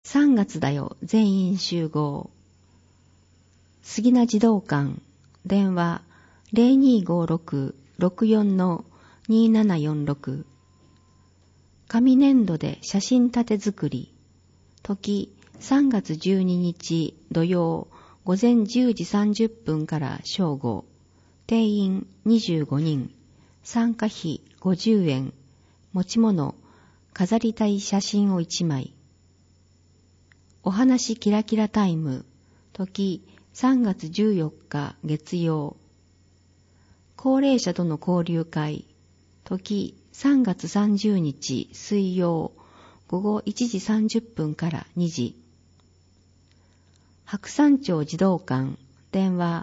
3月だよ全員集合。杉名児童館電話 0256-64-2746 紙粘土で写真立て作り時3月12日土曜午前10時30分から正午定員25人参加費50円持ち物飾りたい写真を1枚お話キラキラタイム時3月14日月曜高齢者との交流会時3月30日水曜午後1時30分から2時白山町児童館電話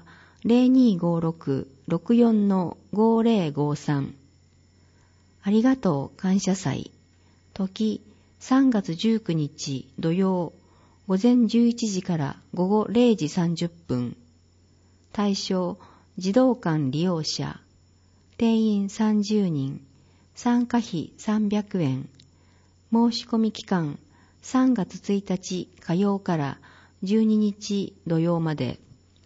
0256-64-5053 ありがとう感謝祭時3月19日土曜午前11時から午後0時30分対象児童館利用者定員30人参加費300円申し込み期間3月1日火曜から12日土曜まで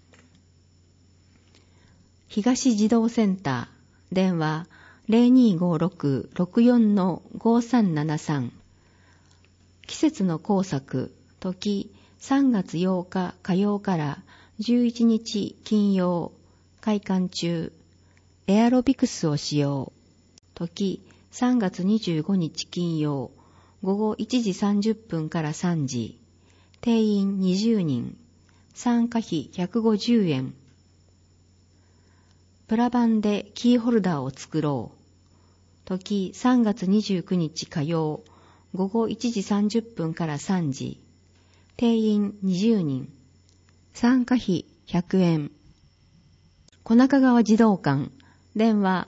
東児童センター電話 0256-64-5373 季節の工作時3月8日火曜から11日金曜開館中エアロビクスを使用時3月25日金曜午後1時30分から3時定員20人参加費150円プラ板でキーホルダーを作ろう時3月29日火曜午後1時30分から3時定員20人参加費100円小中川児童館電話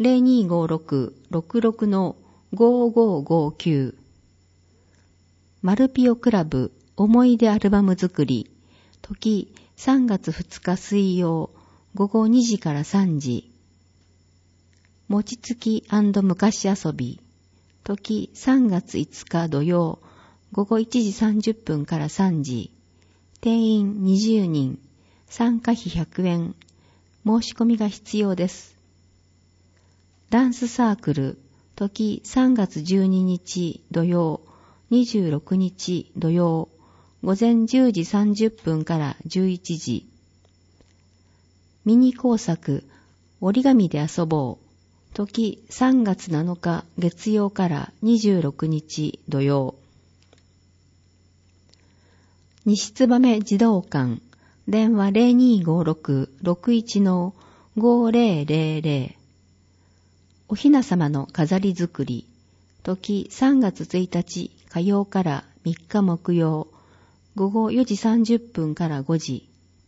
0256-66-5559 マルピオクラブ思い出アルバム作り時3月2日水曜午後2時から3時餅つき&昔遊び時3月5日土曜午後1時30分から3時定員20人参加費100円申し込みが必要ですダンスサークル時3月12日土曜26日土曜午前10時30分から11時ミニ工作折り紙で遊ぼう時3月7日月曜から26日土曜西燕児童館電話 0256-61-5000 おひなさまの飾り作り時3月1日火曜から3日木曜午後4時30分から5時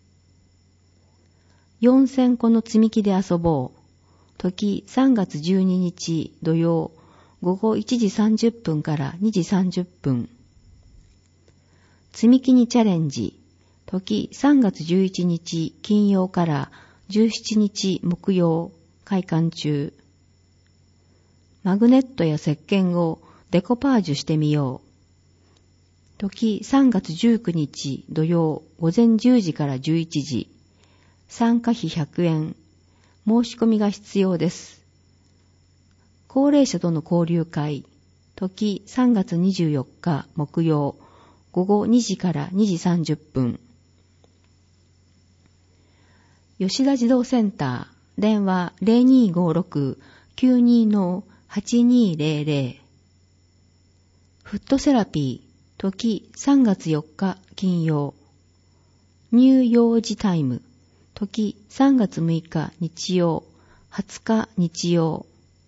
4000個の積み木で遊ぼう時3月12日土曜午後1時30分から2時30分積み木にチャレンジ時3月11日金曜から17日木曜開館中マグネットや石鹸をデコパージュしてみよう時3月19日土曜午前10時から11時参加費100円申し込みが必要です高齢者との交流会時3月24日木曜午後2時から2時30分吉田児童センター電話 0256-92-8200 フットセラピー時3月4日金曜乳幼児タイム時3月6日日曜20日日曜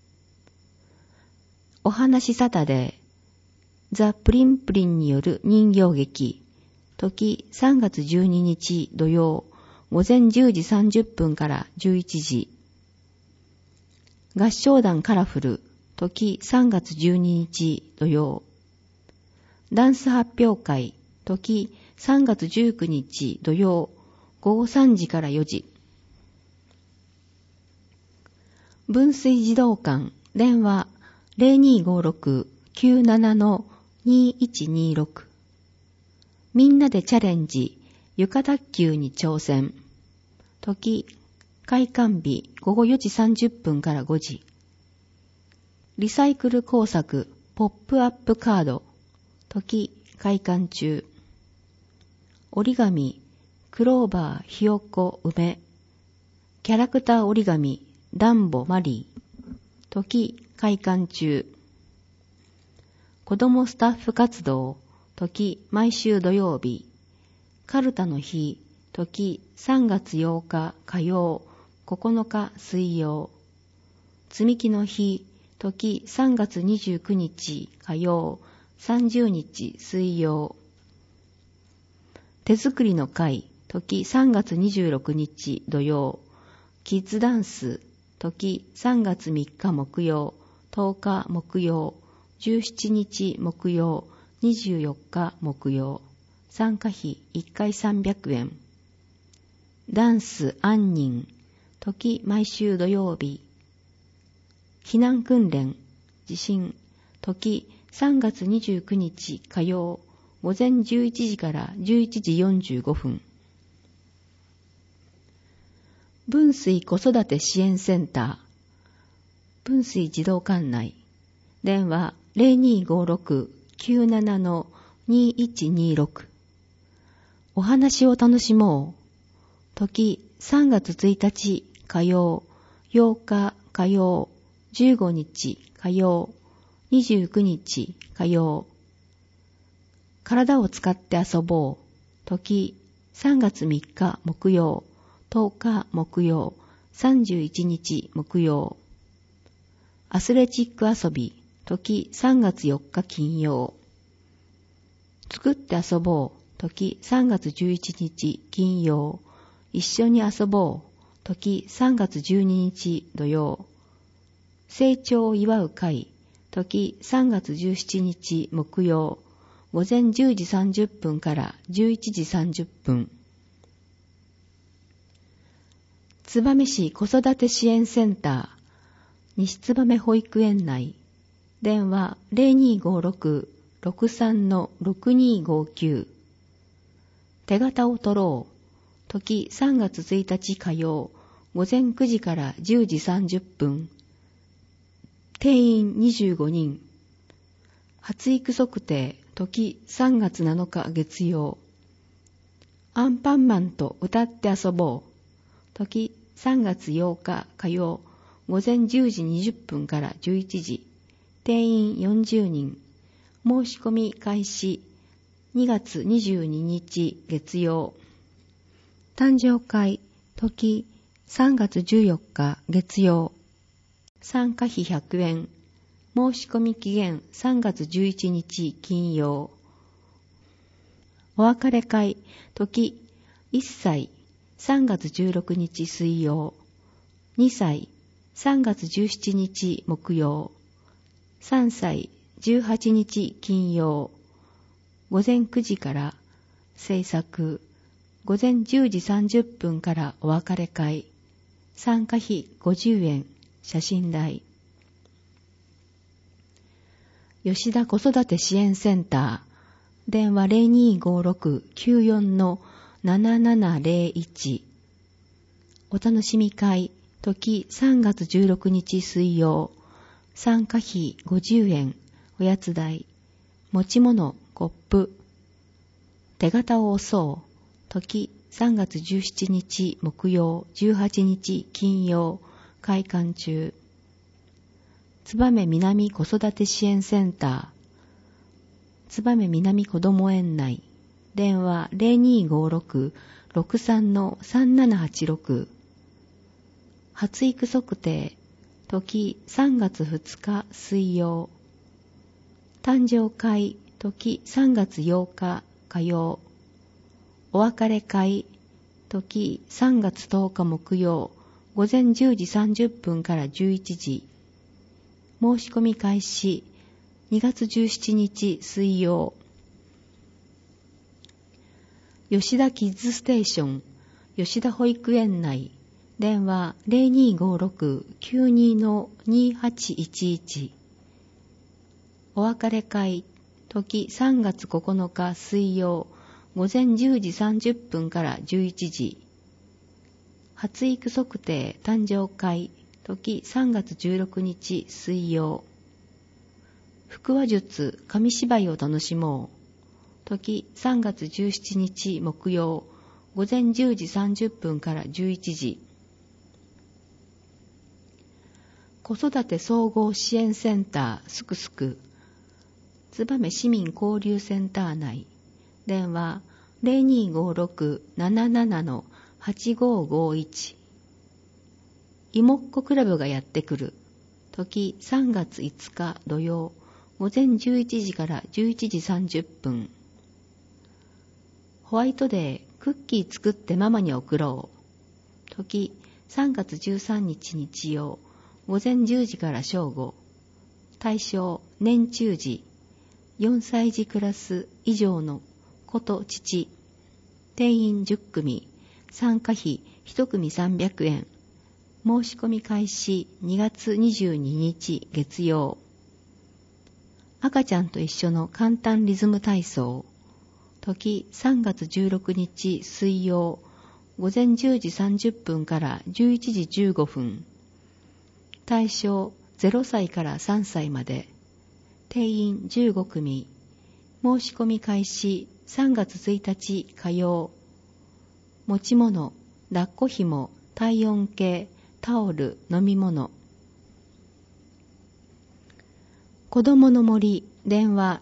お話サタデーザ・プリンプリンによる人形劇時3月12日土曜午前10時30分から11時合唱団カラフル時3月12日土曜ダンス発表会時3月19日土曜午後3時から4時分水児童館電話 0256-97-2126 みんなでチャレンジ、床卓球に挑戦。時、開館日午後4時30分から5時。リサイクル工作、ポップアップカード。時、開館中。折り紙、クローバー、ひよこ、梅。キャラクター折り紙、ダンボ、マリー。時、開館中。子どもスタッフ活動、時、毎週土曜日。カルタの日、時、3月8日火曜、9日水曜。積み木の日、時、3月29日火曜、30日水曜。手作りの会、時、3月26日土曜。キッズダンス、時、3月3日木曜、10日木曜、17日木曜、24日木曜。参加費1回300円。ダンス杏仁、時毎週土曜日。避難訓練、地震、時3月29日火曜、午前11時から11時45分。分水子育て支援センター、分水児童館内、電話 0256-97-2126。お話を楽しもう。時3月1日火曜、8日火曜、15日火曜、29日火曜。体を使って遊ぼう。時3月3日木曜、10日木曜、31日木曜。アスレチック遊び、時3月4日金曜。作って遊ぼう。時3月11日金曜。一緒に遊ぼう。時3月12日土曜。成長を祝う会。時3月17日木曜。午前10時30分から11時30分。燕市子育て支援センター、西燕保育園内、電話 0256-63-6259。手形を取ろう。時3月1日火曜、午前9時から10時30分。定員25人。発育測定、時3月7日月曜。アンパンマンと歌って遊ぼう。時3月8日火曜、午前10時20分から11時。定員40人。申し込み開始。2月22日月曜。誕生会、時3月14日月曜。参加費100円。申し込み期限3月11日金曜。お別れ会、時1歳3月16日水曜。2歳3月17日木曜。3歳18日金曜。午前9時から制作。午前10時30分からお別れ会。参加費50円。写真代。吉田子育て支援センター。電話 0256-94-7701。お楽しみ会。時3月16日水曜。参加費50円。おやつ代。持ち物、コップ。手形を押そう。時3月17日木曜、18日金曜。開館中。燕南子育て支援センター。燕南こども園内。電話 0256-63-3786。発育測定。時3月2日水曜。誕生会。時3月8日火曜。お別れ会。時3月10日木曜。午前10時30分から11時。申し込み開始。2月17日水曜。吉田キッズステーション、吉田保育園内。電話 0256-92-2811。お別れ会。時3月9日水曜。 午前10時30分から11時。発育測定誕生会、時3月16日水曜。腹話術紙芝居を楽しもう。時3月17日木曜。午前10時30分から11時。子育て総合支援センターすくすく。燕市民交流センター内。電話 0256-77-8551。いもっこクラブがやってくる。時3月5日土曜。午前11時から11時30分。ホワイトデークッキー作ってママに送ろう。時3月13日日曜。午前10時から正午。対象年中児。4歳児クラス以上の子と父。定員10組。参加費1組300円。申し込み開始2月22日月曜。赤ちゃんと一緒の簡単リズム体操。時3月16日水曜。午前10時30分から11時15分。対象0歳から3歳まで。定員15組。申し込み開始3月1日火曜。持ち物、抱っこ紐、体温計、タオル、飲み物。子どもの森、電話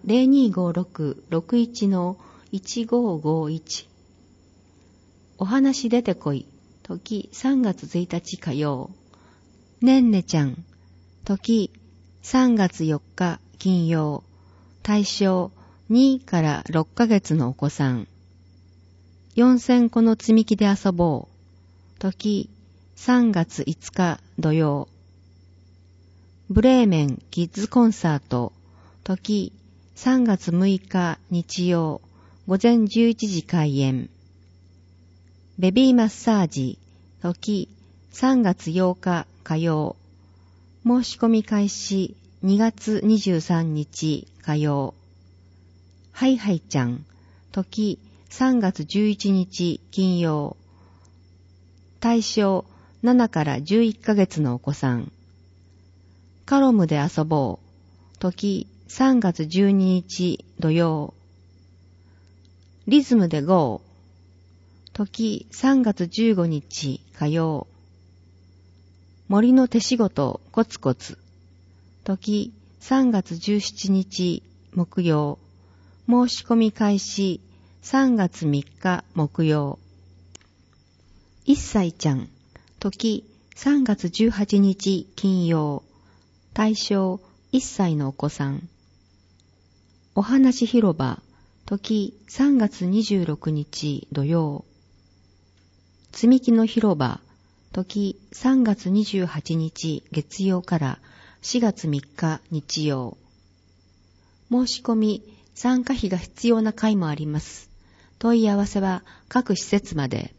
0256-61-1551。お話出てこい、時3月1日火曜。ねんねちゃん、時3月4日金曜。対象2から6ヶ月のお子さん。4000個の積み木で遊ぼう。時3月5日土曜。ブレーメンキッズコンサート。時3月6日日曜。午前11時開演。ベビーマッサージ。時3月8日火曜。申し込み開始2月23日火曜。はいはいちゃん。時3月11日金曜。対象7から11ヶ月のお子さん。カロムで遊ぼう。時3月12日土曜。リズムでゴー。時3月15日火曜。森の手仕事コツコツ。時3月17日木曜。申し込み開始3月3日木曜。1歳ちゃん。時3月18日金曜。対象1歳のお子さん。お話広場。時3月26日土曜。積み木の広場。時3月28日月曜から4月3日日曜。申し込み参加費が必要な会もあります。問い合わせは各施設まで。